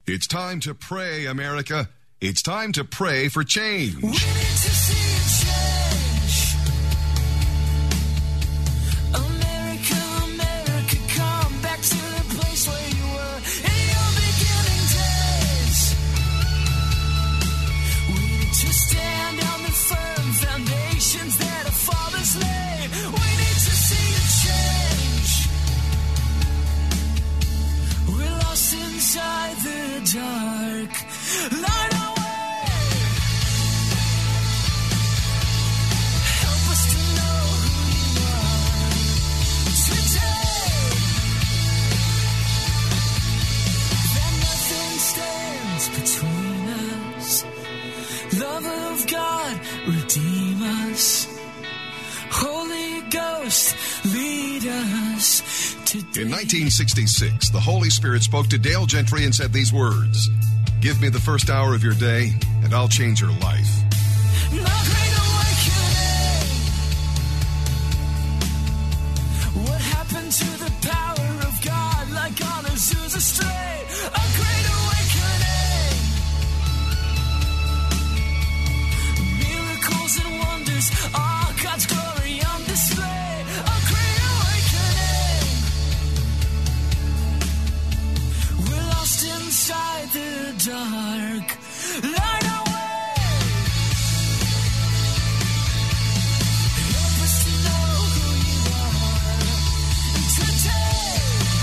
It's time to pray, America. It's time to pray for change. We need to see a change. America, America, come back to the place where you were in your beginning days. We need to stand on the firm foundations that our fathers laid. We need to see a change. We're lost inside the dark. Light our way. Help us to know who you are today. That nothing stands between us. Love of God, redeem us. Holy Ghost, lead us today. In 1966, the Holy Spirit spoke to Dale Gentry and said these words: "Give me the first hour of your day, and I'll change your life." No great awakening. What happened to the power of God like on Azusa Strait? A great awakening. Miracles and wonders, all God's glory on display. A great awakening. We're lost inside the dark. Light our way. Help us to know who you are today.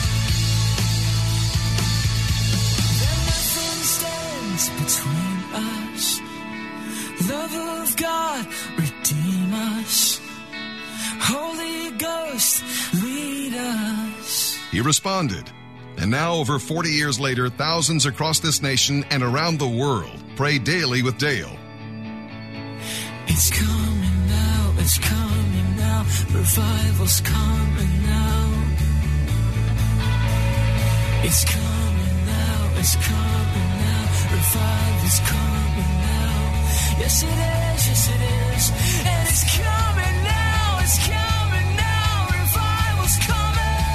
That nothing stands between us. Love of God, redeem us. Holy Ghost, lead us. He responded. And now, over 40 years later, thousands across this nation and around the world pray daily with Dale. It's coming now, it's coming now. Revival's coming now. It's coming now, it's coming now. Revival's coming now. Yes it is, yes it is. And it's coming now, it's coming now. Revival's coming.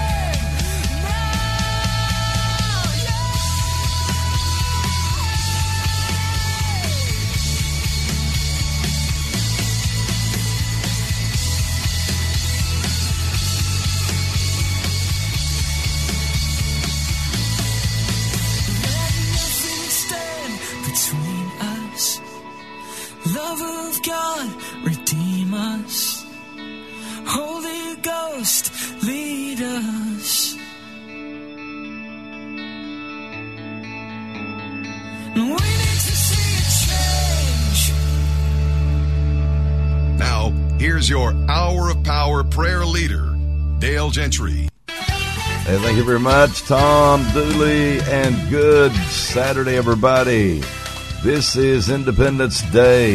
Love of God, redeem us. Holy Ghost, lead us. We need to see a change. Now, here's your Hour of Power prayer leader, Dale Gentry. Hey, thank you very much, Tom Dooley, and good Saturday, everybody. This is Independence Day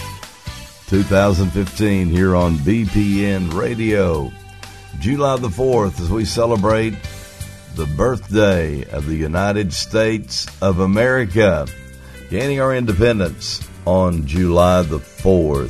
2015 here on BPN Radio. July the 4th, as we celebrate the birthday of the United States of America, gaining our independence on July the 4th,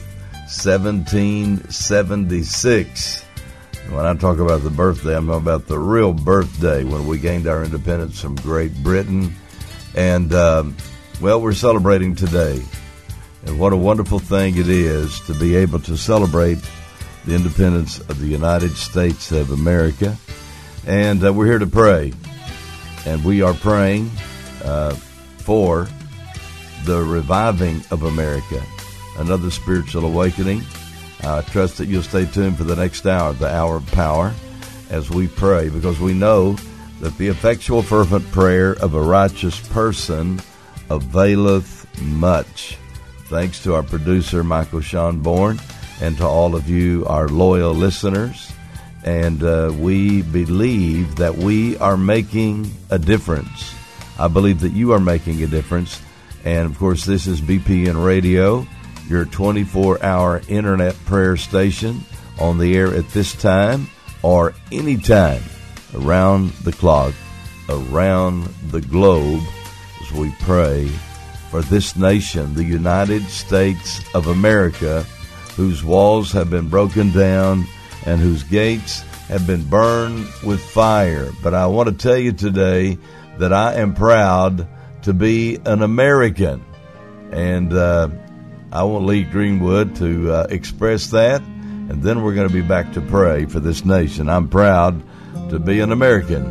1776. And when I talk about the birthday, I'm talking about the real birthday when we gained our independence from Great Britain. And, well, we're celebrating today, and what a wonderful thing it is to be able to celebrate the independence of the United States of America. And we're here to pray, and we are praying for the reviving of America, another spiritual awakening. I trust that you'll stay tuned for the next hour, the Hour of Power, as we pray, because we know that the effectual fervent prayer of a righteous person availeth much. Thanks to our producer, Michael Schonborn, and to all of you, our loyal listeners. And we believe that we are making a difference. I believe that you are making a difference. And, of course, this is BPN Radio, your 24-hour internet prayer station, on the air at this time or anytime around the clock, around the globe, as we pray for this nation, the United States of America, whose walls have been broken down and whose gates have been burned with fire. But I want to tell you today that I am proud to be an American. And I want Lee Greenwood to express that, and then we're going to be back to pray for this nation. I'm proud to be an American.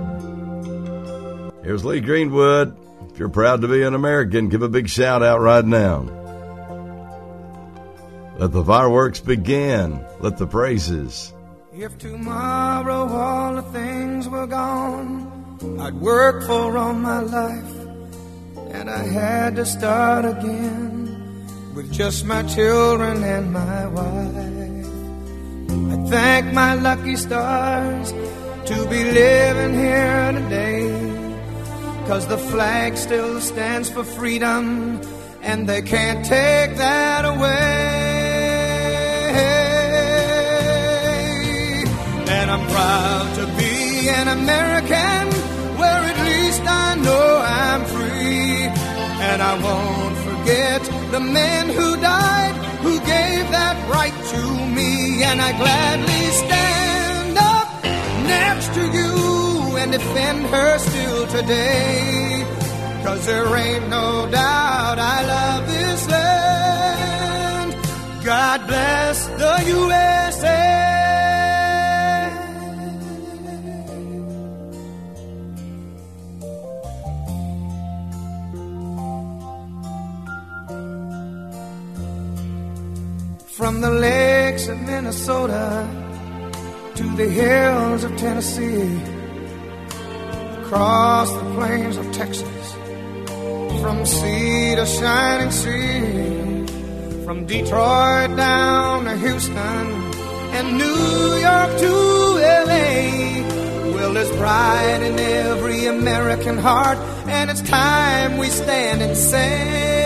Here's Lee Greenwood. If you're proud to be an American, give a big shout out right now. Let the fireworks begin. Let the praises. If tomorrow all the things were gone, I'd worked for all my life, and I had to start again with just my children and my wife. I thank my lucky stars to be living here today, 'cause the flag still stands for freedom, and they can't take that away. And I'm proud to be an American, where at least I know I'm free. And I won't forget the men who died, who gave that right to me. And I gladly stand up next to you and defend her still today, 'cause there ain't no doubt I love this land. God bless the USA. From the lakes of Minnesota to the hills of Tennessee, across the plains of Texas, from sea to shining sea, from Detroit down to Houston and New York to LA. Well, there's pride in every American heart, and it's time we stand and say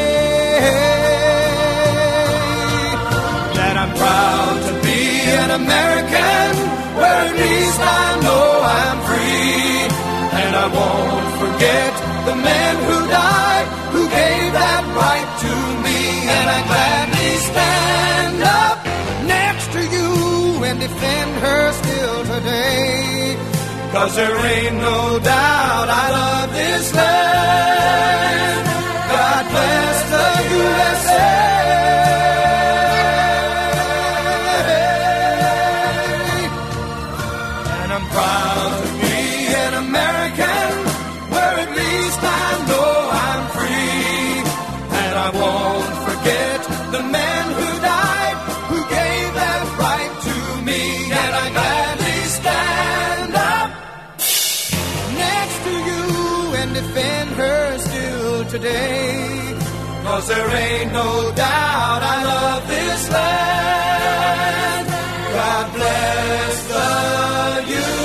that I'm proud to be an American, where at least I know I'm free. And I won't forget the men who died, who gave that right to me. And I gladly stand up next to you and defend her still today, 'cause there ain't no doubt I love this land. God bless the USA. Proud to be an American, where at least I know I'm free. And I won't forget the men who died, who gave that right to me. And I gladly stand up next to you and defend her still today, 'cause there ain't no doubt I love this land. God bless the USA.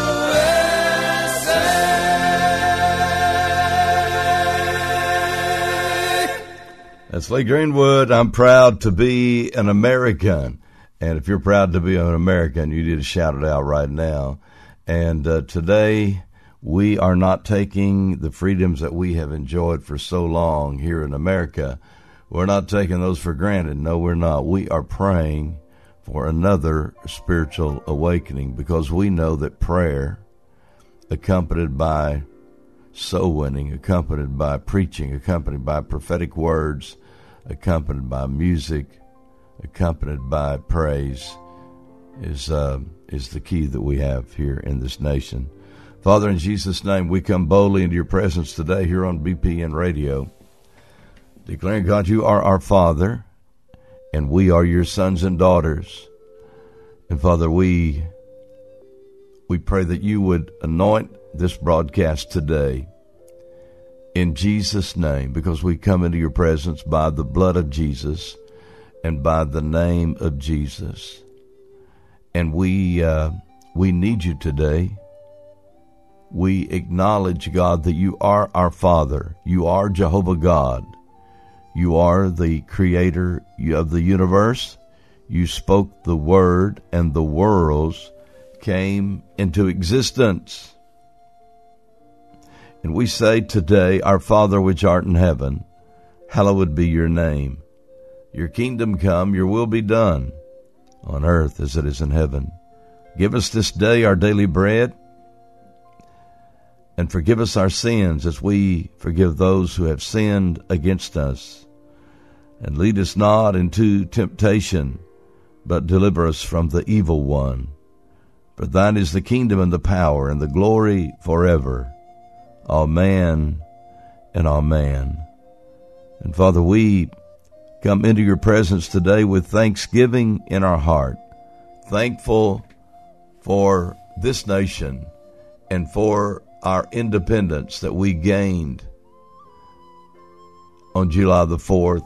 That's Lee Greenwood. I'm proud to be an American. And if you're proud to be an American, you need to shout it out right now. And today, we are not taking the freedoms that we have enjoyed for so long here in America. We're not taking those for granted. No, we're not. We are praying for another spiritual awakening, because we know that prayer, accompanied by soul winning, accompanied by preaching, accompanied by prophetic words, accompanied by music, accompanied by praise, is the key that we have here in this nation. Father, in Jesus' name, we come boldly into your presence today here on BPN Radio, declaring, God, you are our Father, and we are your sons and daughters. And Father, we pray that you would anoint this broadcast today in Jesus' name, because we come into your presence by the blood of Jesus and by the name of Jesus. And we need you today. We acknowledge, God, that you are our Father. You are Jehovah God. You are the creator of the universe. You spoke the word, and the worlds came into existence. And we say today, our Father which art in heaven, hallowed be your name. Your kingdom come, your will be done, on earth as it is in heaven. Give us this day our daily bread, and forgive us our sins as we forgive those who have sinned against us. And lead us not into temptation, but deliver us from the evil one. For thine is the kingdom and the power and the glory forever. Amen and amen. And Father, we come into your presence today with thanksgiving in our heart, thankful for this nation and for our independence that we gained on July the 4th,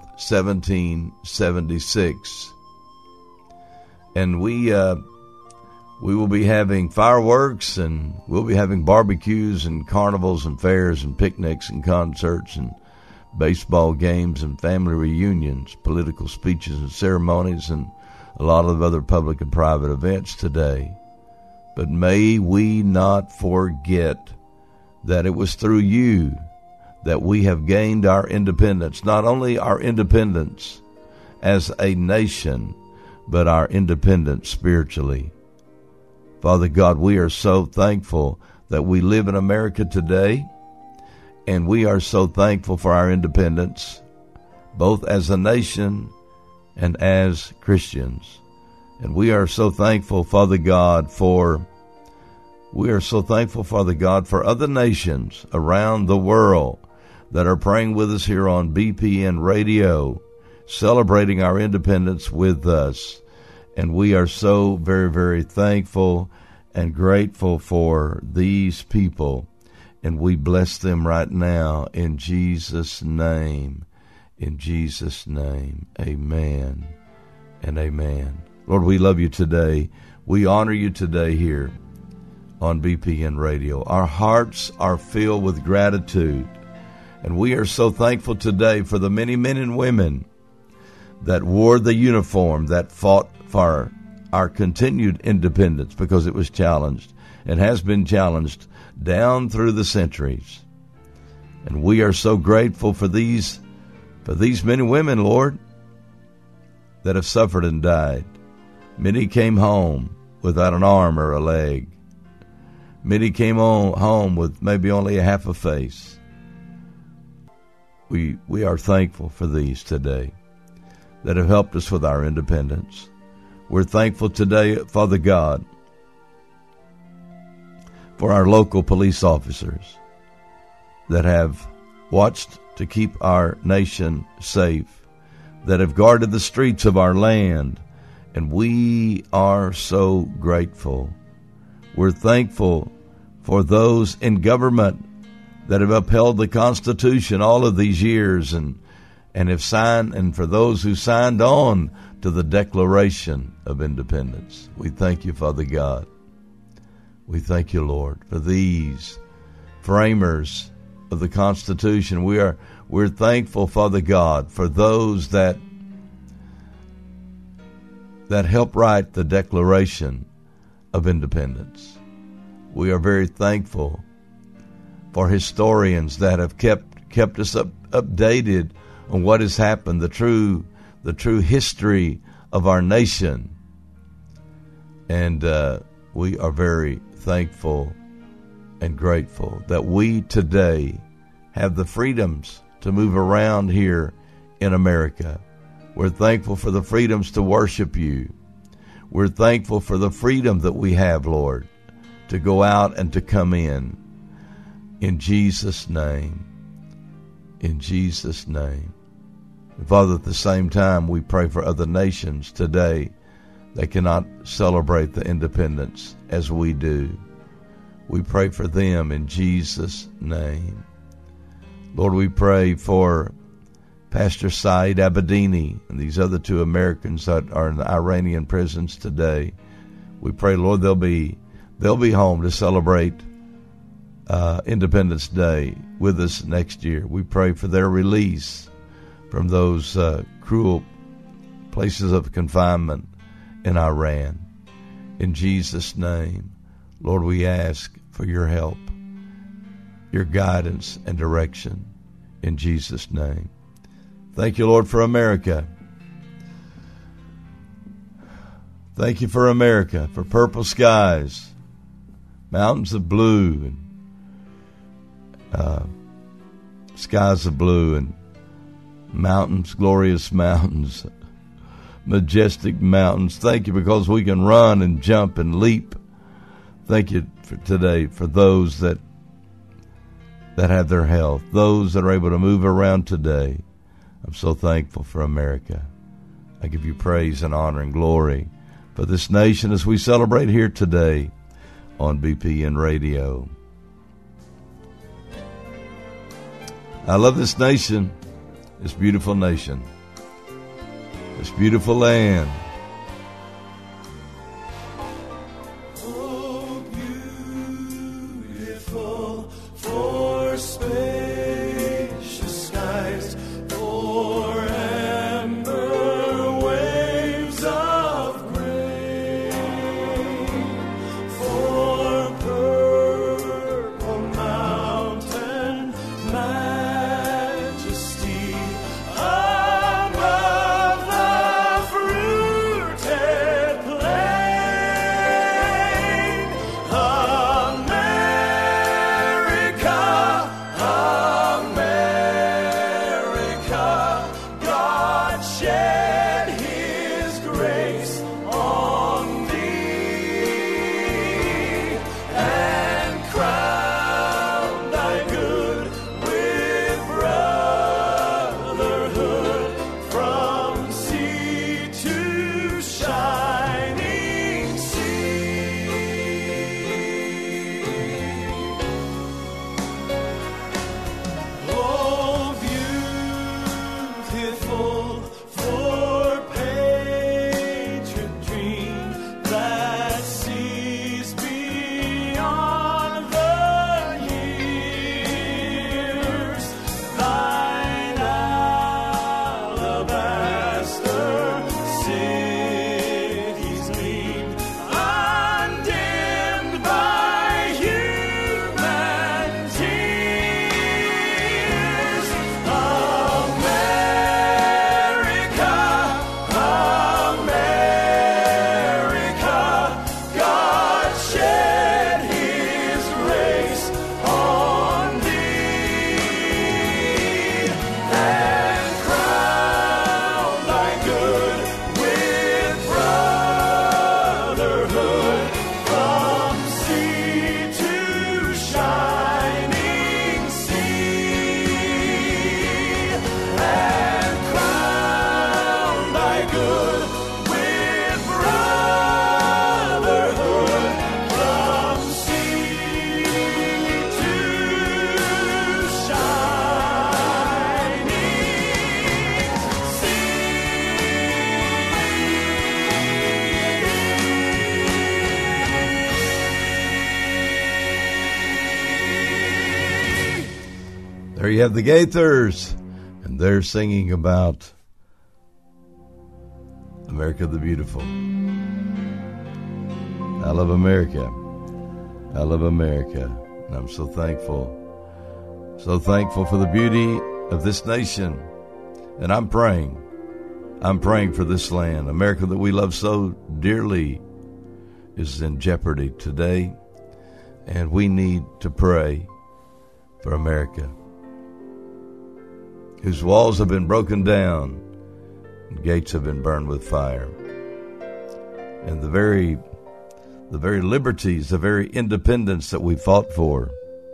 1776. And we will be having fireworks, and we'll be having barbecues and carnivals and fairs and picnics and concerts and baseball games and family reunions, political speeches and ceremonies, and a lot of other public and private events today. But may we not forget that it was through you that we have gained our independence, not only our independence as a nation, but our independence spiritually. Father God, we are so thankful that we live in America today, and we are so thankful for our independence, both as a nation and as Christians. And we are so thankful, Father God, for other nations around the world that are praying with us here on BPN Radio, celebrating our independence with us. And we are so very, very thankful and grateful for these people. And we bless them right now in Jesus' name. In Jesus' name, amen and amen. Lord, we love you today. We honor you today here on BPN Radio. Our hearts are filled with gratitude. And we are so thankful today for the many men and women that wore the uniform, that fought for our continued independence, because it was challenged and has been challenged down through the centuries. And we are so grateful for these men and women, Lord, that have suffered and died. Many came home without an arm or a leg. Many came home with maybe only a half a face. We are thankful for these today that have helped us with our independence. We're thankful today, Father God, for our local police officers that have watched to keep our nation safe, that have guarded the streets of our land, and we are so grateful. We're thankful for those in government that have upheld the Constitution all of these years and have signed, and for those who signed on to the Declaration of Independence. We thank you, Father God. We thank you, Lord, for these framers of the Constitution. We're thankful, Father God, for those that help write the Declaration of Independence. We are very thankful for historians that have kept us updated on what has happened, the true history of our nation. And we are very thankful and grateful that we today have the freedoms to move around here in America. We're thankful for the freedoms to worship you. We're thankful for the freedom that we have, Lord, to go out and to come in. In Jesus' name. In Jesus' name. And Father, at the same time, we pray for other nations today that cannot celebrate the independence as we do. We pray for them in Jesus' name. Lord, we pray for Pastor Saeed Abedini and these other two Americans that are in the Iranian prisons today. We pray, Lord, they'll be home to celebrate Independence Day with us next year. We pray for their release from those cruel places of confinement in Iran. In Jesus' name, Lord, we ask for your help, your guidance and direction. In Jesus' name. Thank you, Lord, for America. Thank you for America, for purple skies, mountains of blue, and skies of blue and mountains, glorious mountains, majestic mountains. Thank you because we can run and jump and leap. Thank you for today for those that have their health, those that are able to move around today. I'm so thankful for America. I give you praise and honor and glory for this nation as we celebrate here today on BPN Radio. I love this nation, this beautiful nation, this beautiful land. Oh, beautiful for spacious skies, for amber waves of grain, for purple mountain majesty above the fruited plain. America, America, God shed His grace on thee and crowned thy good with brotherhood from sea to shining sea. Oh, beautiful for patriot dream that sees beyond the years. Thine alabaster cities gleam, undimmed by human tears. America, America, God shed His grace on thee and crowned thy good with brotherhood from sea to shining sea, and crowned thy good with brotherhood from sea to shining sea. There you have the Gaithers, and they're singing about America the Beautiful. I love America. I love America. And I'm so thankful for the beauty of this nation. And I'm praying for this land. America that we love so dearly is in jeopardy today. And we need to pray for America, whose walls have been broken down and gates have been burned with fire. And the very liberties, the very independence that we fought for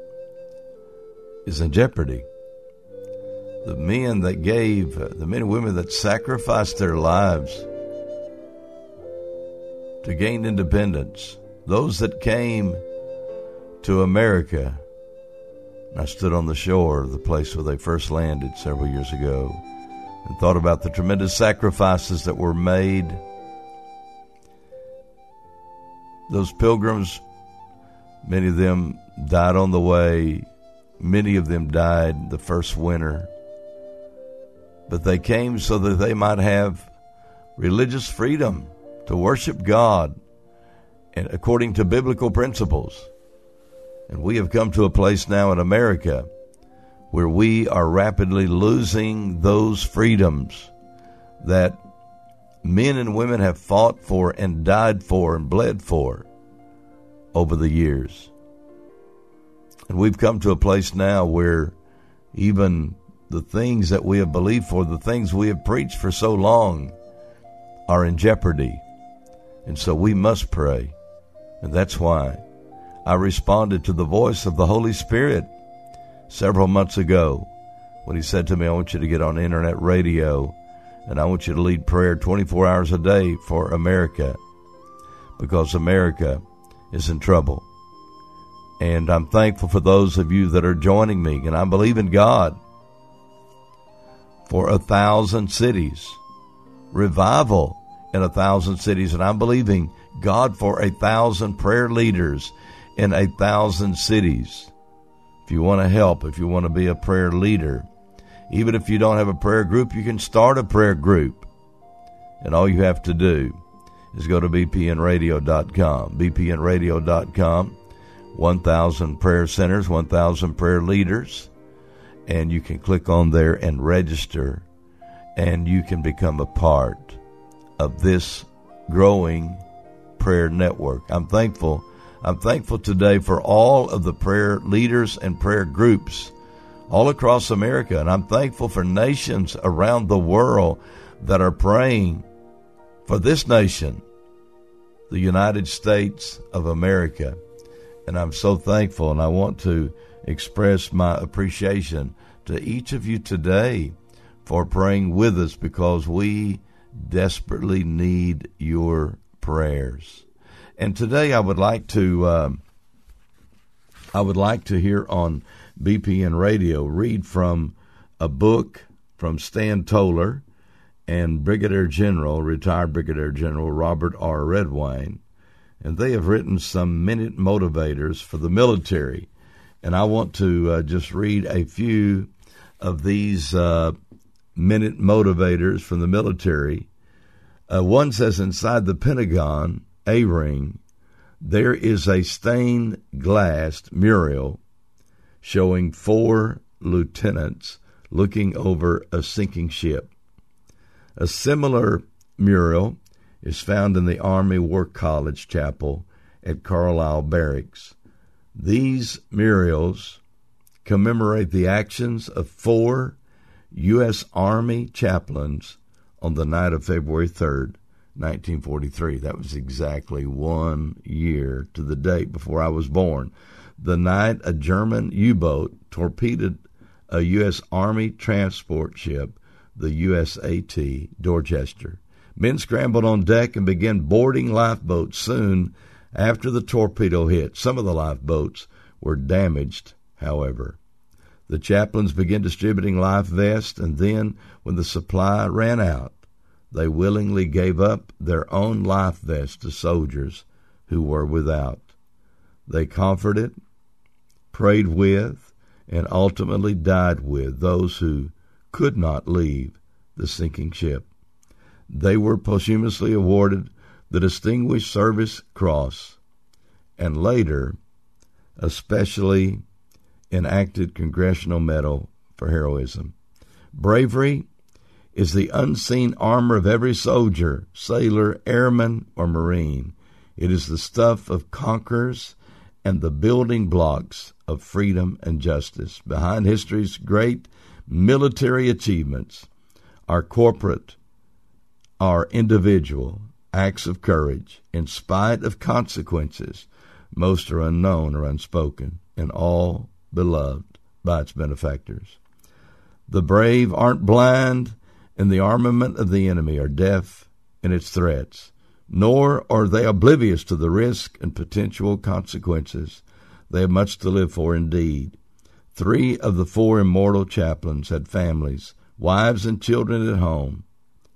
is in jeopardy. The men that gave, the men and women that sacrificed their lives to gain independence, those that came to America. I stood on the shore of the place where they first landed several years ago and thought about the tremendous sacrifices that were made. Those pilgrims, many of them died on the way. Many of them died the first winter. But they came so that they might have religious freedom to worship God and according to biblical principles. And we have come to a place now in America where we are rapidly losing those freedoms that men and women have fought for and died for and bled for over the years. And we've come to a place now where even the things that we have believed for, the things we have preached for so long, are in jeopardy. And so we must pray. And that's why I responded to the voice of the Holy Spirit several months ago when he said to me, I want you to get on internet radio and I want you to lead prayer 24 hours a day for America, because America is in trouble. And I'm thankful for those of you that are joining me, and I believe in God for 1,000 cities, revival in 1,000 cities, and I'm believing God for 1,000 prayer leaders in 1,000 cities. If you want to help, if you want to be a prayer leader, even if you don't have a prayer group, you can start a prayer group. And all you have to do is go to bpnradio.com, bpnradio.com, 1,000 prayer centers, 1,000 prayer leaders, and you can click on there and register, and you can become a part of this growing prayer network. I'm thankful today for all of the prayer leaders and prayer groups all across America, and I'm thankful for nations around the world that are praying for this nation, the United States of America. And I'm so thankful, and I want to express my appreciation to each of you today for praying with us, because we desperately need your prayers. And today I would like to hear on BPN Radio read from a book from Stan Toller and retired Brigadier General Robert R. Redwine. And they have written some minute motivators for the military. And I want to just read a few of these minute motivators from the military. One says, inside the Pentagon A-ring, there is a stained glass mural showing 4 lieutenants looking over a sinking ship. A similar mural is found in the Army War College Chapel at Carlisle Barracks. These murals commemorate the actions of 4 U.S. Army chaplains on the night of February 3rd, 1943. That was exactly 1 year to the date before I was born. The night a German U-boat torpedoed a U.S. Army transport ship, the USAT Dorchester. Men scrambled on deck and began boarding lifeboats soon after the torpedo hit. Some of the lifeboats were damaged, however. The chaplains began distributing life vests, and then, when the supply ran out, they willingly gave up their own life vests to soldiers who were without. They comforted, prayed with, and ultimately died with those who could not leave the sinking ship. They were posthumously awarded the Distinguished Service Cross and later a specially enacted Congressional Medal for heroism. Bravery is the unseen armor of every soldier, sailor, airman, or Marine. It is the stuff of conquerors and the building blocks of freedom and justice. Behind history's great military achievements are corporate, are individual acts of courage. In spite of consequences, most are unknown or unspoken, and all beloved by its benefactors. The brave aren't blind in the armament of the enemy, or deaf in its threats, nor are they oblivious to the risk and potential consequences. They have much to live for indeed. 3 of the 4 immortal chaplains had families, wives, and children at home.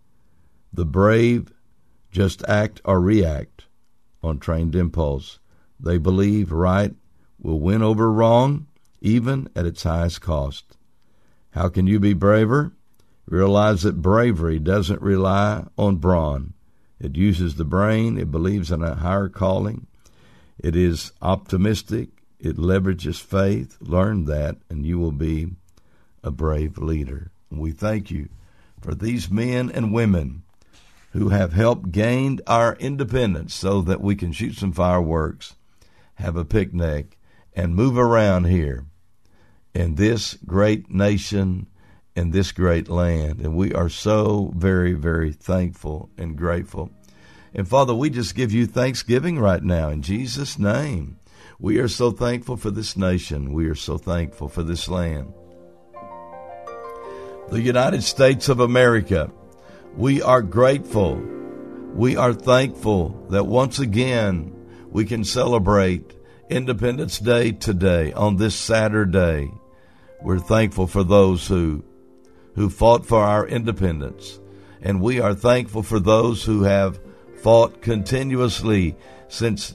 The brave just act or react on trained impulse. They believe right will win over wrong, even at its highest cost. How can you be braver? Realize that bravery doesn't rely on brawn. It uses the brain. It believes in a higher calling. It is optimistic. It leverages faith. Learn that, and you will be a brave leader. We thank you for these men and women who have helped gain our independence so that we can shoot some fireworks, have a picnic, and move around here in this great nation, in this great land. And we are so very, very thankful and grateful. And Father, we just give you thanksgiving right now in Jesus' name. We are so thankful for this nation. We are so thankful for this land. The United States of America, we are grateful. We are thankful that once again we can celebrate Independence Day today on this Saturday. We're thankful for those who fought for our independence. And we are thankful for those who have fought continuously since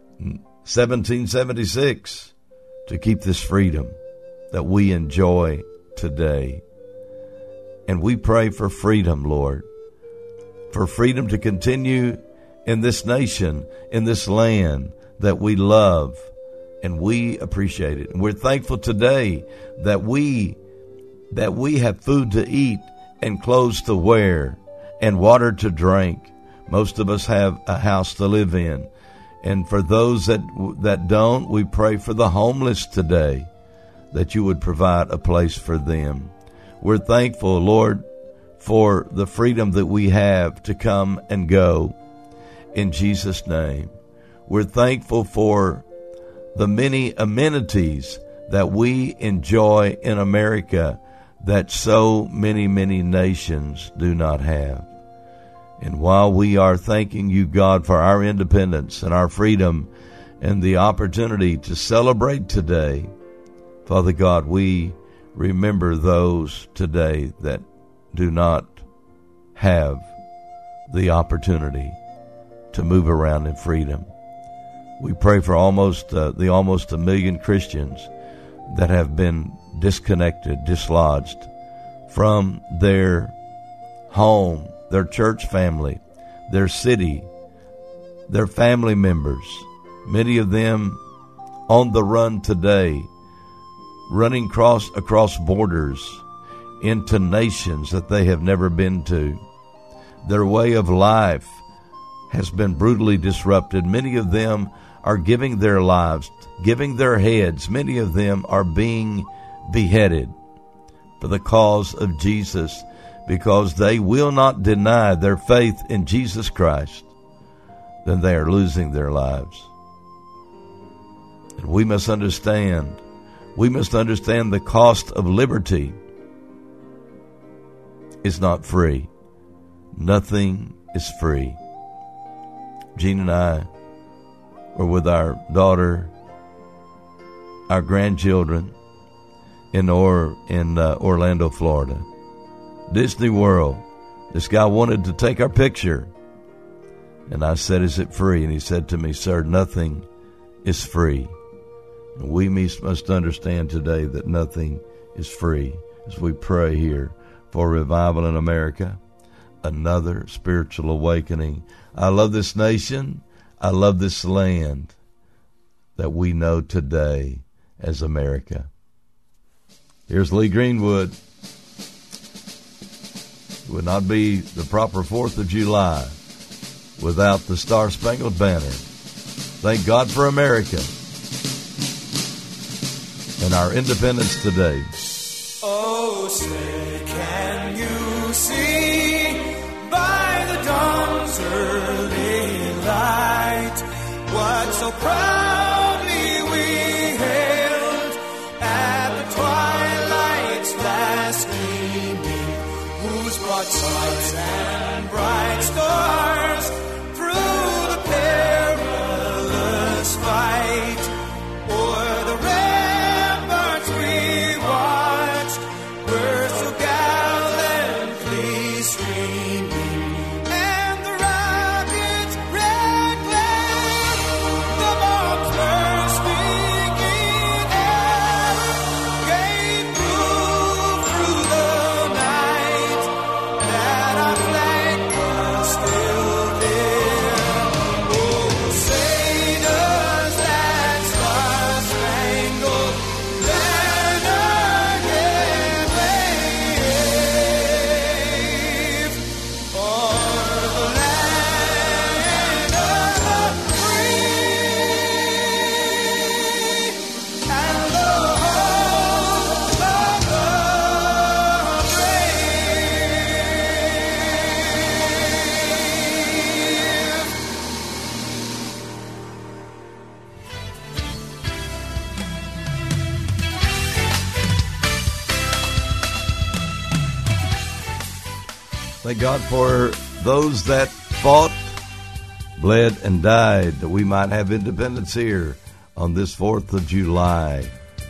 1776 to keep this freedom that we enjoy today. And we pray for freedom, Lord, for freedom to continue in this nation, in this land that we love and we appreciate it. And we're thankful today that we have food to eat and clothes to wear and water to drink. Most of us have a house to live in. And for those that don't, we pray for the homeless today, that you would provide a place for them. We're thankful, Lord, for the freedom that we have to come and go in Jesus' name. We're thankful for the many amenities that we enjoy in America that so many, many nations do not have. And while we are thanking you, God, for our independence and our freedom and the opportunity to celebrate today, Father God, we remember those today that do not have the opportunity to move around in freedom. We pray for almost a million Christians that have been disconnected, dislodged from their home, their church family, their city, their family members, many of them on the run today, running across borders into nations that they have never been to. Their way of life has been brutally disrupted. Many of them are giving their lives, giving their heads. Many of them are being beheaded for the cause of Jesus, because they will not deny their faith in Jesus Christ. Then they are losing their lives. And we must understand the cost of liberty is not free. Nothing is free. Jean and I were with our daughter, our grandchildren in Orlando, Florida. Disney World. This guy wanted to take our picture. And I said, is it free? And he said to me, sir, nothing is free. And we must understand today that nothing is free as we pray here for revival in America, another spiritual awakening. I love this nation. I love this land that we know today as America. Here's Lee Greenwood. It would not be the proper 4th of July without the Star-Spangled Banner. Thank God for America and our independence today. Oh, say, can you see by the dawn's early light what so proudly we hailed at the twilight's last gleaming, whose broad sides and bright stars through the perilous fight o'er the ramparts we watched were so gallantly streaming, and the rocket's red glare, the bombs bursting in air, gave proof through the night that our flag was still there. Thank God for those that fought, bled, and died that we might have independence here on this 4th of July,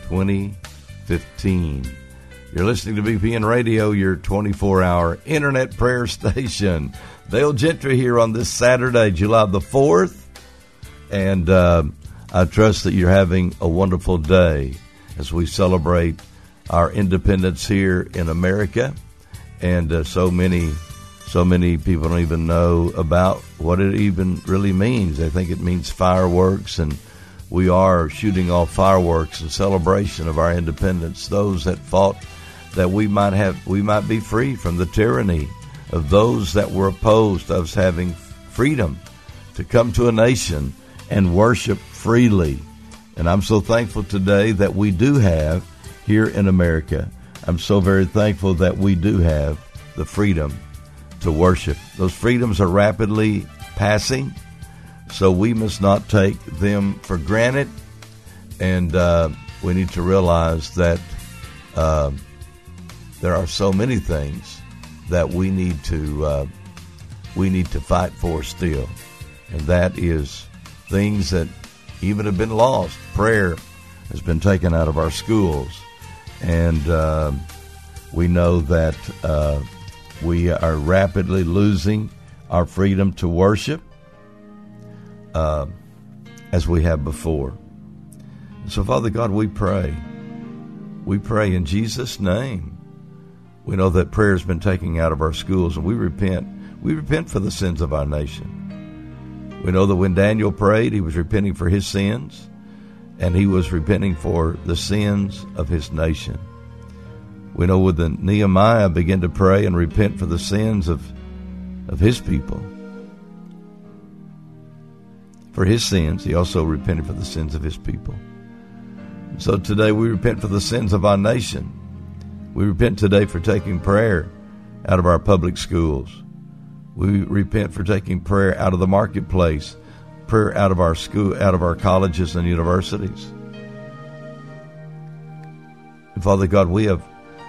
2015. You're listening to BPN Radio, your 24-hour internet prayer station. Dale Gentry here on this Saturday, July the 4th. And I trust that you're having a wonderful day as we celebrate our independence here in America. And so many people don't even know about what it even really means. They think it means fireworks, and we are shooting off fireworks in celebration of our independence. Those that fought that we might be free from the tyranny of those that were opposed to us having freedom to come to a nation and worship freely. And I'm so thankful today that we do have here in America. I'm so very thankful that we do have the freedom to worship. Those freedoms are rapidly passing, so we must not take them for granted. And we need to realize that there are so many things that we need to fight for still, and that is things that even have been lost. Prayer has been taken out of our schools, and we know that we are rapidly losing our freedom to worship as we have before. So, Father God, we pray. We pray in Jesus' name. We know that prayer has been taken out of our schools, and we repent. We repent for the sins of our nation. We know that when Daniel prayed, he was repenting for his sins, and he was repenting for the sins of his nation. We know when Nehemiah began to pray and repent for the sins of his people. For his sins, he also repented for the sins of his people. So today we repent for the sins of our nation. We repent today for taking prayer out of our public schools. We repent for taking prayer out of the marketplace, prayer out of our school, out of our colleges and universities. And Father God, we have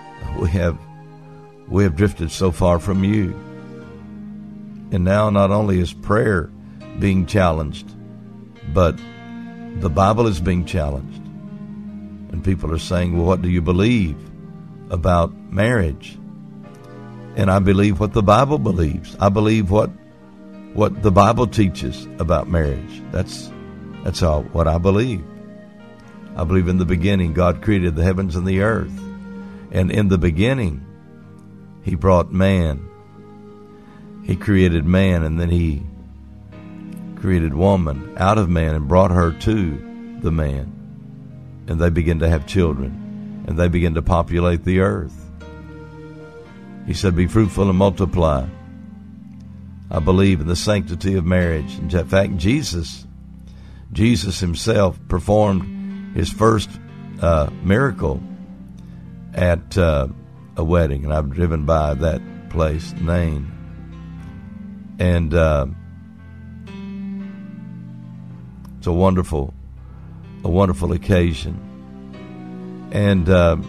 drifted so far from you. And now not only is prayer being challenged, but the Bible is being challenged. And people are saying, well, what do you believe about marriage? And I believe what the Bible believes. I believe what the Bible teaches about marriage. That's all what I believe. I believe in the beginning God created the heavens and the earth. And in the beginning, he brought man. He created man, and then he created woman out of man and brought her to the man. And they began to have children, and they began to populate the earth. He said, be fruitful and multiply. I believe in the sanctity of marriage. In fact, Jesus himself performed his first miracle at a wedding, and I've driven by that place, Nain. And it's a wonderful occasion. And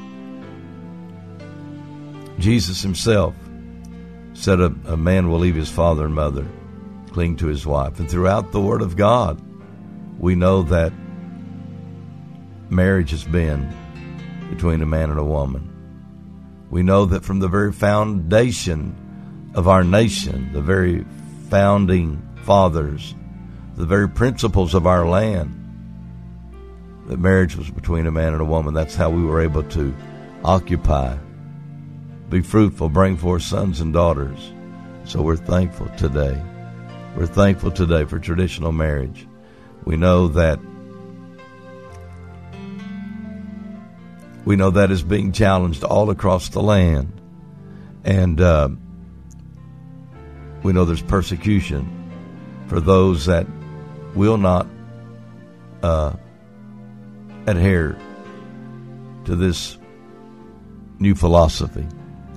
Jesus himself said a man will leave his father and mother, cling to his wife. And throughout the Word of God, we know that marriage has been between a man and a woman. We know that from the very foundation of our nation, the very founding fathers, the very principles of our land, that marriage was between a man and a woman. That's how we were able to occupy, be fruitful, bring forth sons and daughters. So we're thankful today. We're thankful today for traditional marriage. We know that is being challenged all across the land. And we know there's persecution for those that will not adhere to this new philosophy.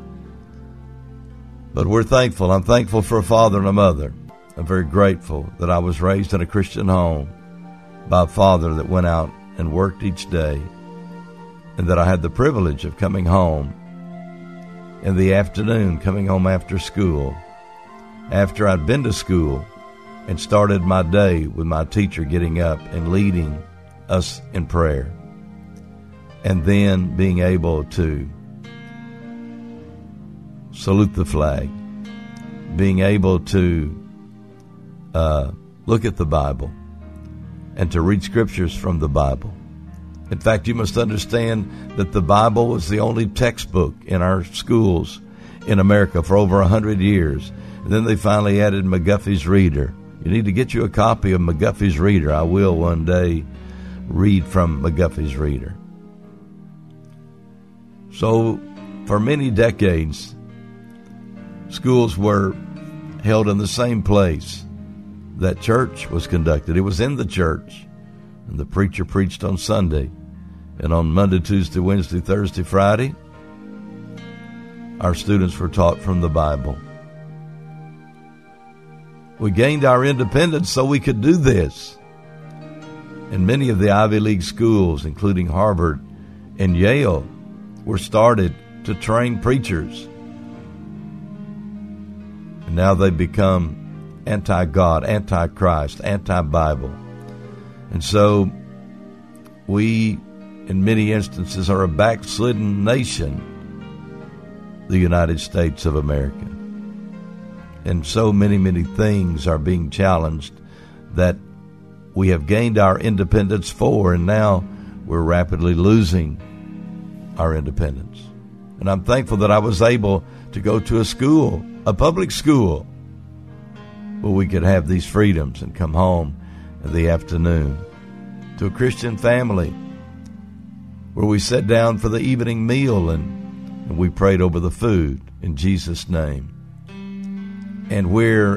But we're thankful. I'm thankful for a father and a mother. I'm very grateful that I was raised in a Christian home by a father that went out and worked each day, and that I had the privilege of coming home in the afternoon, coming home after school, after I'd been to school and started my day with my teacher getting up and leading us in prayer, and then being able to salute the flag, being able to look at the Bible and to read scriptures from the Bible. In fact, you must understand that the Bible was the only textbook in our schools in America for over 100 years. And then they finally added McGuffey's Reader. You need to get you a copy of McGuffey's Reader. I will one day read from McGuffey's Reader. So for many decades, schools were held in the same place that church was conducted. It was in the church, and the preacher preached on Sunday. And on Monday, Tuesday, Wednesday, Thursday, Friday, our students were taught from the Bible. We gained our independence so we could do this. And many of the Ivy League schools, including Harvard and Yale, were started to train preachers. And now they've become anti-God, anti-Christ, anti-Bible. And so we, in many instances, are a backslidden nation, the United States of America. And so many, many things are being challenged that we have gained our independence for, and now we're rapidly losing our independence. And I'm thankful that I was able to go to a school, a public school, where we could have these freedoms and come home in the afternoon, to a Christian family where we sat down for the evening meal and we prayed over the food in Jesus' name. And where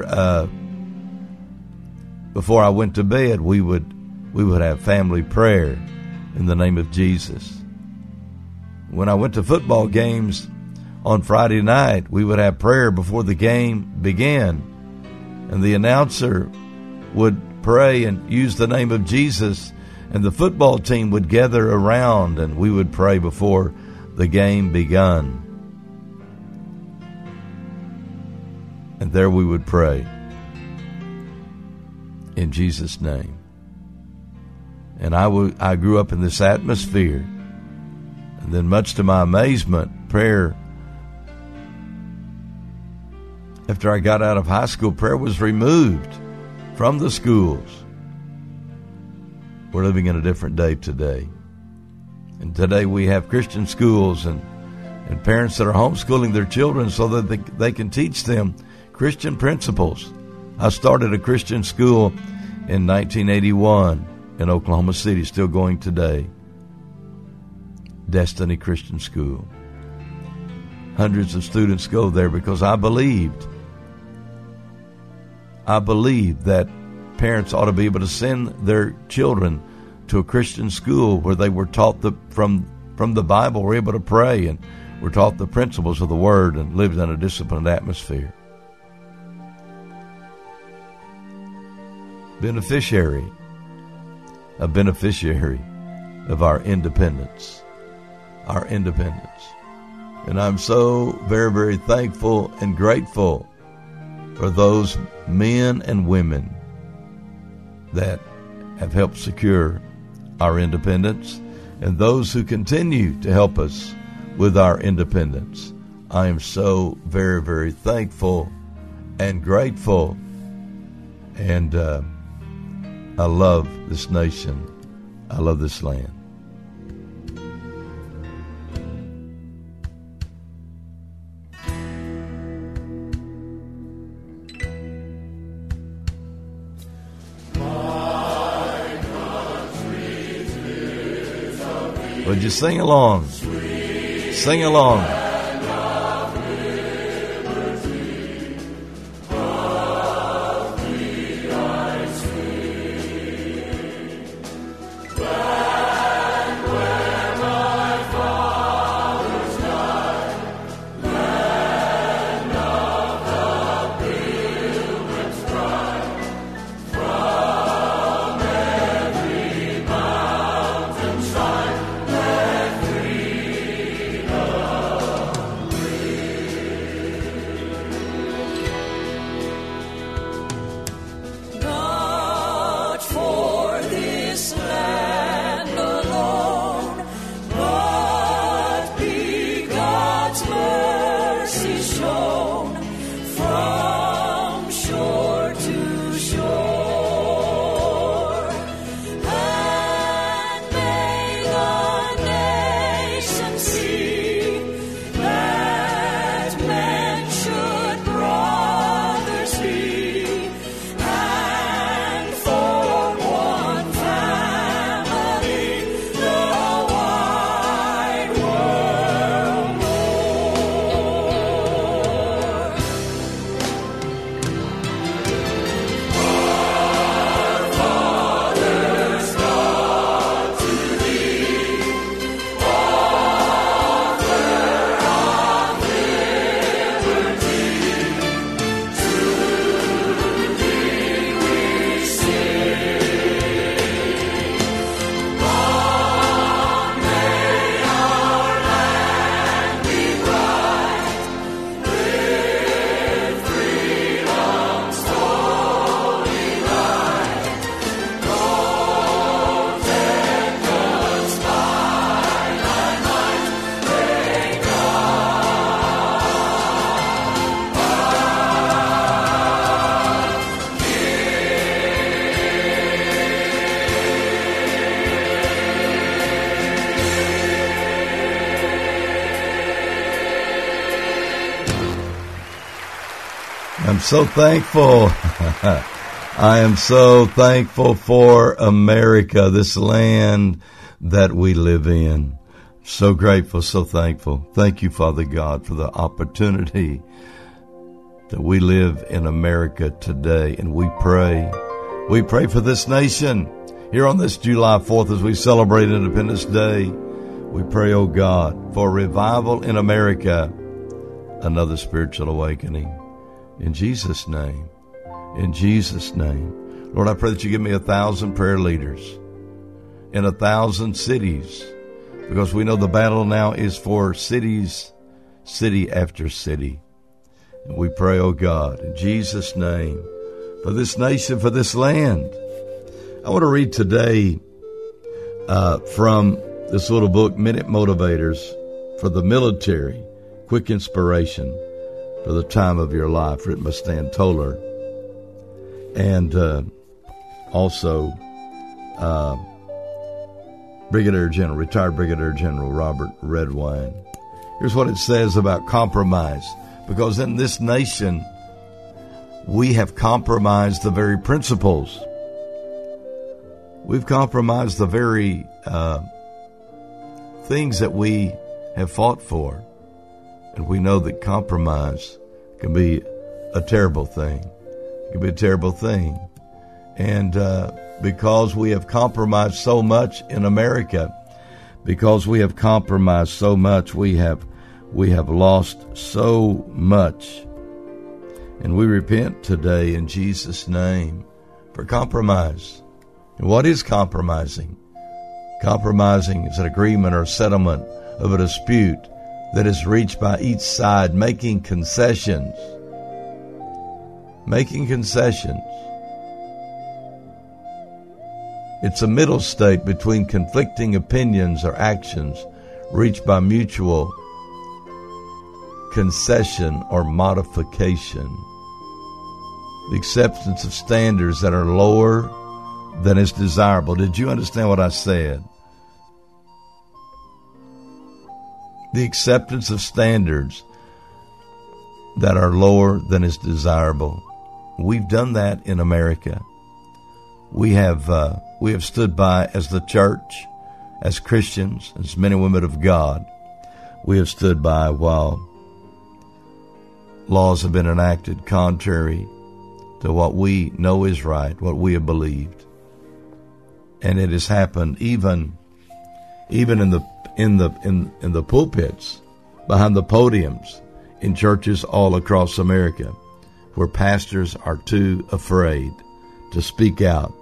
before I went to bed, we would have family prayer in the name of Jesus. When I went to football games on Friday night, we would have prayer before the game began, and the announcer would pray and use the name of Jesus, and the football team would gather around, and we would pray before the game begun. And there we would pray in Jesus' name. And I grew up in this atmosphere. And then, much to my amazement, prayer, after I got out of high school, prayer was removed from the schools. We're living in a different day today. And today we have Christian schools and parents that are homeschooling their children so that they can teach them Christian principles. I started a Christian school in 1981 in Oklahoma City, still going today. Destiny Christian School. Hundreds of students go there because I believed that parents ought to be able to send their children to a Christian school where they were taught from the Bible, were able to pray, and were taught the principles of the Word and lived in a disciplined atmosphere. A beneficiary of our independence. Our independence. And I'm so very, very thankful and grateful for those men and women that have helped secure our independence and those who continue to help us with our independence. I am so very, very thankful and grateful. And I love this nation. I love this land. Would you sing along? Sing along. I'm so thankful. I am so thankful for America, this land that we live in. So grateful, so thankful. Thank you, Father God, for the opportunity that we live in America today. And we pray for this nation here on this July 4th as we celebrate Independence Day. We pray, oh God, for revival in America, another spiritual awakening. In Jesus' name, in Jesus' name. Lord, I pray that you give me 1,000 prayer leaders in 1,000 cities, because we know the battle now is for cities, city after city. And we pray, oh God, in Jesus' name, for this nation, for this land. I want to read today from this little book, Minute Motivators for the Military, Quick Inspiration for the Time of Your Life, written by Stan Toller. And also retired Brigadier General Robert Redwine. Here's what it says about compromise. Because in this nation, we have compromised the very principles. We've compromised the very things that we have fought for. And we know that compromise can be a terrible thing. It can be a terrible thing. And because we have compromised so much in America, because we have compromised so much, we have lost so much. And we repent today in Jesus' name for compromise. And what is compromising? Compromising is an agreement or settlement of a dispute that is reached by each side, making concessions. Making concessions. It's a middle state between conflicting opinions or actions reached by mutual concession or modification. The acceptance of standards that are lower than is desirable. Did you understand what I said? The acceptance of standards that are lower than is desirable. We've done that in America. We have stood by as the church, as Christians, as men and women of God. We have stood by while laws have been enacted contrary to what we know is right, what we have believed. And it has happened even in the pulpits, behind the podiums, in churches all across America, where pastors are too afraid to speak out.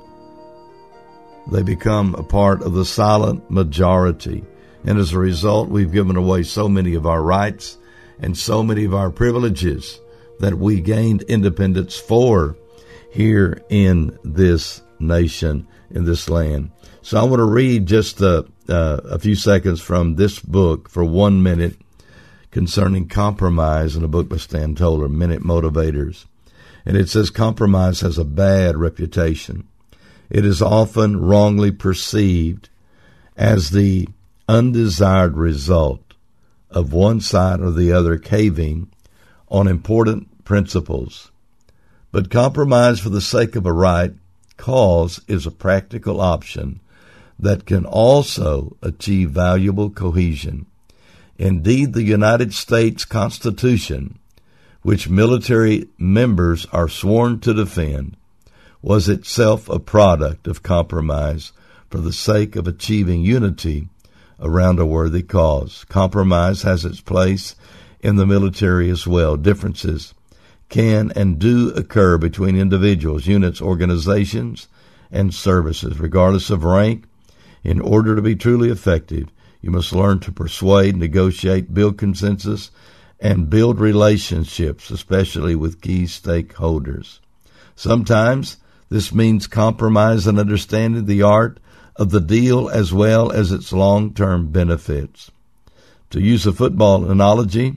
They become a part of the silent majority. And as a result, we've given away so many of our rights and so many of our privileges that we gained independence for here in this nation, in this land. So I want to read just a few seconds from this book for 1 minute concerning compromise, in a book by Stan Toller, Minute Motivators. And it says, compromise has a bad reputation. It is often wrongly perceived as the undesired result of one side or the other caving on important principles. But compromise for the sake of a right cause is a practical option that can also achieve valuable cohesion. Indeed, the United States Constitution, which military members are sworn to defend, was itself a product of compromise for the sake of achieving unity around a worthy cause. Compromise has its place in the military as well. Differences can and do occur between individuals, units, organizations, and services, regardless of rank. In order to be truly effective, you must learn to persuade, negotiate, build consensus, and build relationships, especially with key stakeholders. Sometimes this means compromise and understanding the art of the deal as well as its long-term benefits. To use a football analogy,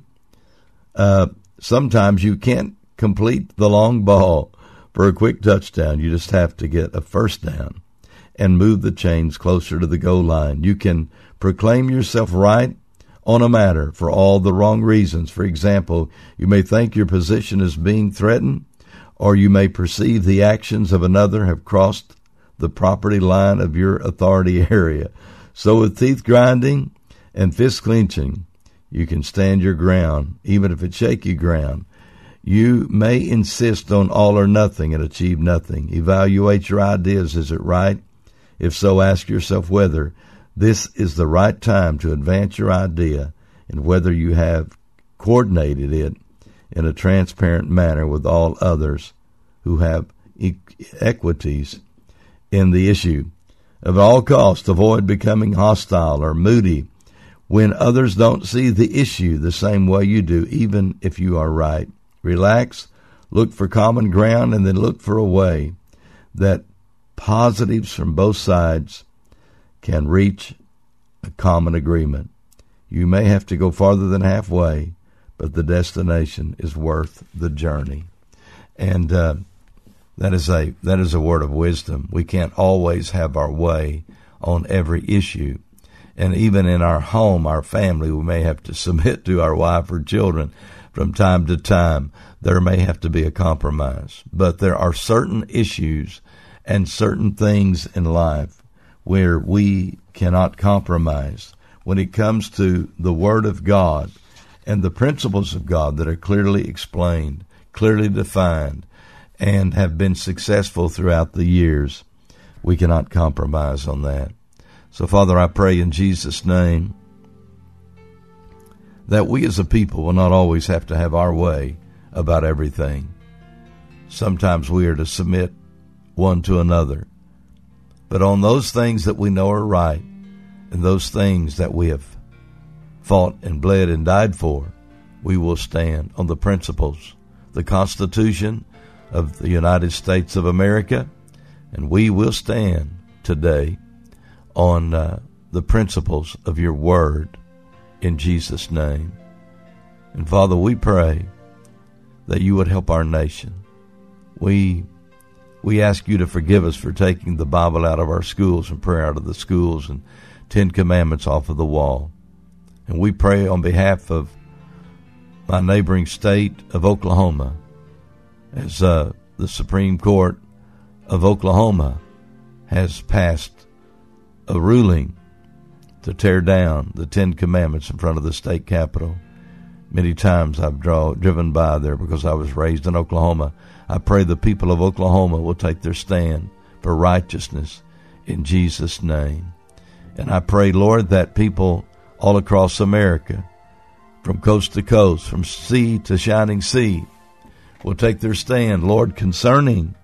sometimes you can't complete the long ball for a quick touchdown. You just have to get a first down and move the chains closer to the goal line. You can proclaim yourself right on a matter for all the wrong reasons. For example, you may think your position is being threatened, or you may perceive the actions of another have crossed the property line of your authority area. So with teeth grinding and fist clenching, you can stand your ground, even if it's shaky ground. You may insist on all or nothing and achieve nothing. Evaluate your ideas. Is it right? If so, ask yourself whether this is the right time to advance your idea and whether you have coordinated it in a transparent manner with all others who have equities in the issue. At all costs, avoid becoming hostile or moody when others don't see the issue the same way you do, even if you are right. Relax, look for common ground, and then look for a way that positives from both sides can reach a common agreement. You may have to go farther than halfway, but the destination is worth the journey. And that is a word of wisdom. We can't always have our way on every issue. And even in our home, our family, we may have to submit to our wife or children from time to time. There may have to be a compromise. But there are certain issues and certain things in life where we cannot compromise when it comes to the Word of God and the principles of God that are clearly explained, clearly defined, and have been successful throughout the years. We cannot compromise on that. So, Father, I pray in Jesus' name that we as a people will not always have to have our way about everything. Sometimes we are to submit one to another. But on those things that we know are right, and those things that we have fought and bled and died for, we will stand on the principles, the Constitution of the United States of America, and we will stand today on the principles of your word in Jesus' name. And Father, we pray that you would help our nation. We ask you to forgive us for taking the Bible out of our schools and prayer out of the schools and 10 Commandments off of the wall. And we pray on behalf of my neighboring state of Oklahoma, as the Supreme Court of Oklahoma has passed a ruling to tear down the 10 Commandments in front of the state capitol. Many times I've driven by there because I was raised in Oklahoma. I pray the people of Oklahoma will take their stand for righteousness in Jesus' name. And I pray, Lord, that people all across America, from coast to coast, from sea to shining sea, will take their stand, Lord, concerning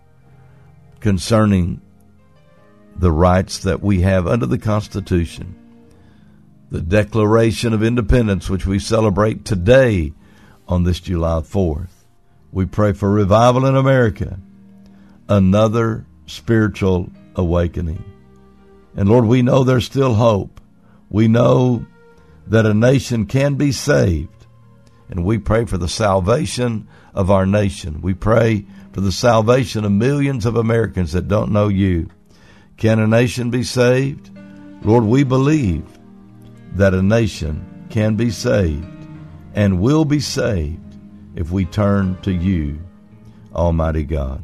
the rights that we have under the Constitution, the Declaration of Independence, which we celebrate today on this July 4th. We pray for revival in America, another spiritual awakening. And Lord, we know there's still hope. We know that a nation can be saved. And we pray for the salvation of our nation. We pray for the salvation of millions of Americans that don't know you. Can a nation be saved? Lord, we believe that a nation can be saved and will be saved if we turn to you, Almighty God.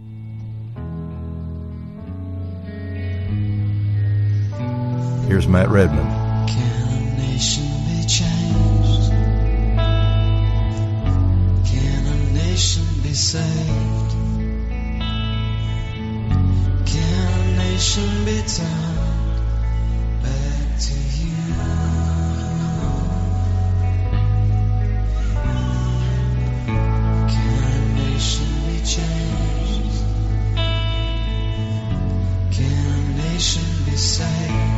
Here's Matt Redman. Can a nation be changed? Can a nation be saved? Can a nation be turned back to you? Can a nation be changed? Can a nation be saved?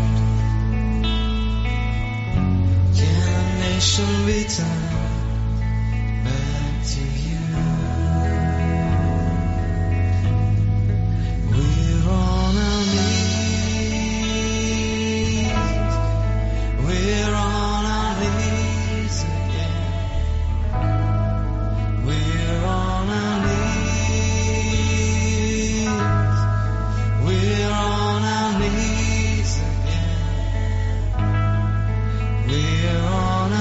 Nation be turned back to you. We're on our knees. We're on our knees again. We're on our knees. We're on our knees again. We're on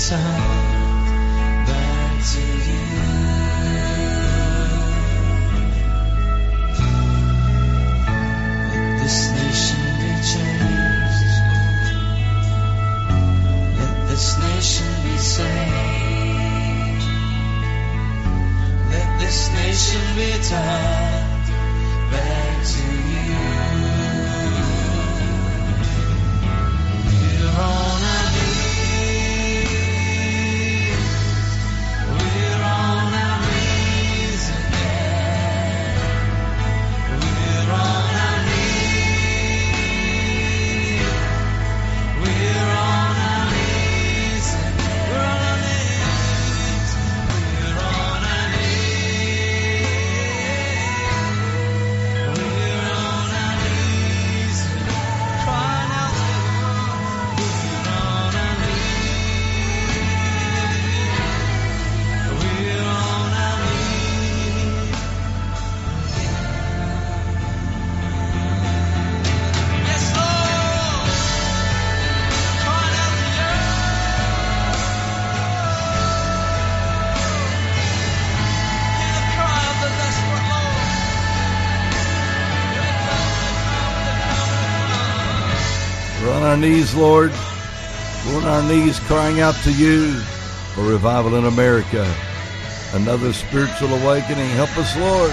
turned back to you. Let this nation be changed. Let this nation be saved. Let this nation be turned back to you. We're on our knees. We're on our knees again. We're on our knees. We're on our knees again. We're on our knees. We're on our knees. We're on our knees crying out to you. We're on our knees. We're on our knees. Yes, Lord. Crying out to you. Hear the cry of the desperate, Lord. We're on our knees, Lord. We're on our knees crying out to you for revival in America. Another spiritual awakening. Help us, Lord.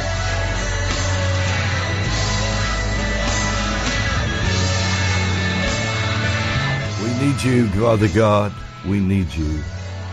We need you, Father God. We need you.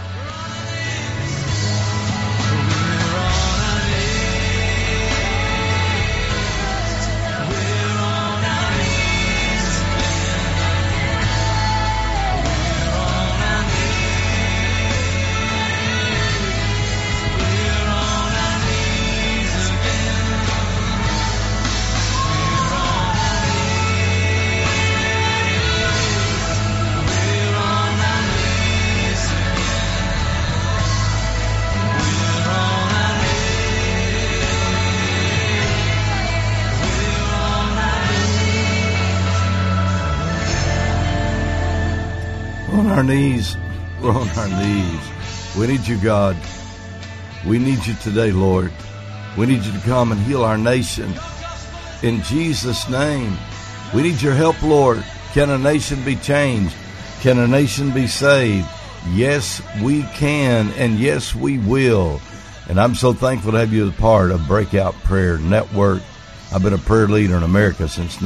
On our knees. We're on our knees. We need you, God. We need you today, Lord. We need you to come and heal our nation. In Jesus' name. We need your help, Lord. Can a nation be changed? Can a nation be saved? Yes, we can, and yes, we will. And I'm so thankful to have you as part of Breakout Prayer Network. I've been a prayer leader in America since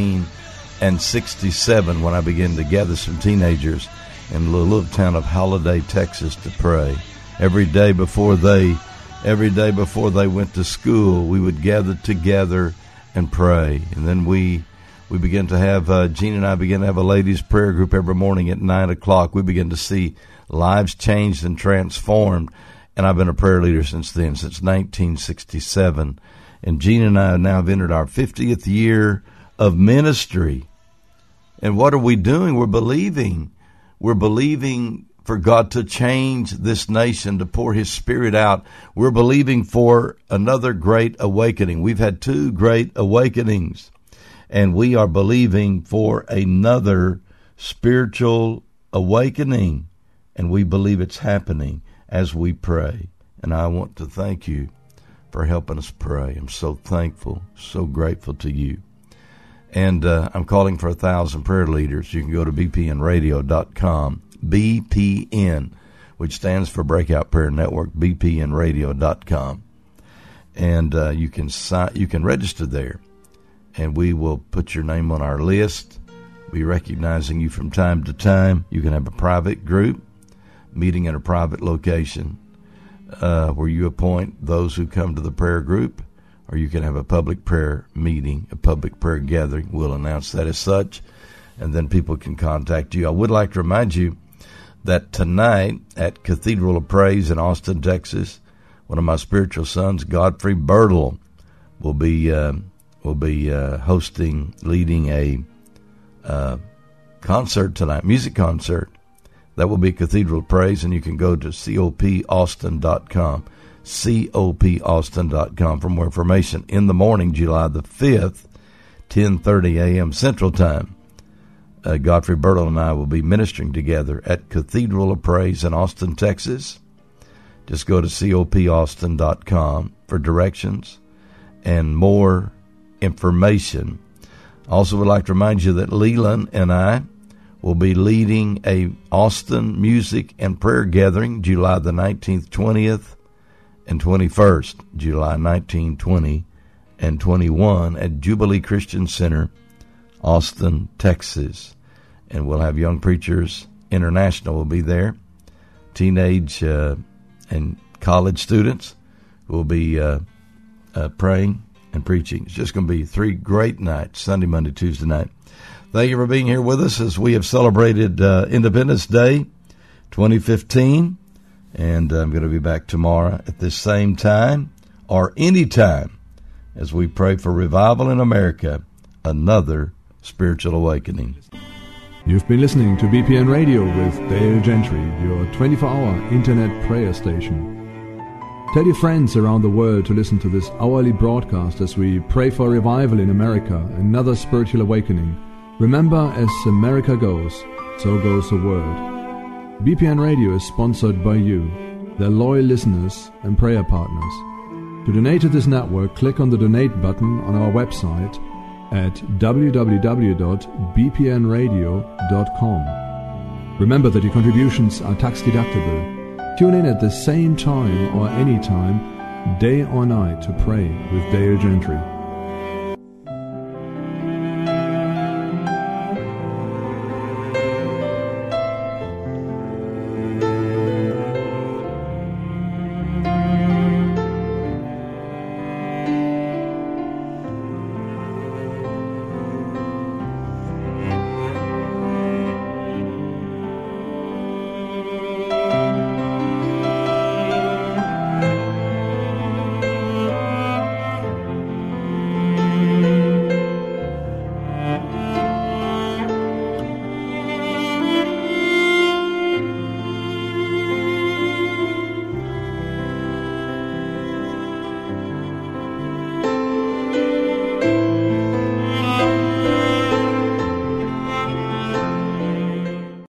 1967 when I began to gather some teenagers in the little town of Holiday, Texas, to pray. Every day before they went to school, we would gather together and pray. And then we began to have, Gene and I began to have a ladies' prayer group every morning at 9 o'clock. We began to see lives changed and transformed. And I've been a prayer leader since then, since 1967. And Gene and I now have entered our 50th year of ministry. And what are we doing? We're believing. We're believing for God to change this nation, to pour his Spirit out. We're believing for another great awakening. We've had 2 great awakenings, and we are believing for another spiritual awakening, and we believe it's happening as we pray. And I want to thank you for helping us pray. I'm so thankful, so grateful to you. And I'm calling for 1,000 prayer leaders. You can go to bpnradio.com, BPN, which stands for Breakout Prayer Network, bpnradio.com. And you can register there, and we will put your name on our list, be recognizing you from time to time. You can have a private group, meeting in a private location, where you appoint those who come to the prayer group, or you can have a public prayer meeting, a public prayer gathering. We'll announce that as such, and then people can contact you. I would like to remind you that tonight at Cathedral of Praise in Austin, Texas, one of my spiritual sons, Godfrey Birtle, will be leading a concert tonight, music concert. That will be Cathedral of Praise, and you can go to copaustin.com, copaustin.com for more information. In the morning, July the 5th, 10:30 a.m. Central Time, Godfrey Birtle and I will be ministering together at Cathedral of Praise in Austin, Texas. Just go to copaustin.com for directions and more information. Also would like to remind you that Leland and I will be leading a Austin music and prayer gathering July the 19th, 20th, and 21st, July 19, 20, and 21 at Jubilee Christian Center, Austin, Texas. And we'll have Young Preachers International will be there. Teenage and college students will be praying and preaching. It's just going to be 3 great nights, Sunday, Monday, Tuesday night. Thank you for being here with us as we have celebrated Independence Day 2015. And I'm going to be back tomorrow at this same time or any time as we pray for revival in America, another spiritual awakening. You've been listening to BPN Radio with Dale Gentry, your 24-hour internet prayer station. Tell your friends around the world to listen to this hourly broadcast as we pray for revival in America, another spiritual awakening. Remember, as America goes, so goes the world. BPN Radio is sponsored by you, their loyal listeners and prayer partners. To donate to this network, click on the donate button on our website at www.bpnradio.com. Remember that your contributions are tax deductible. Tune in at the same time or any time, day or night, to pray with Dale Gentry.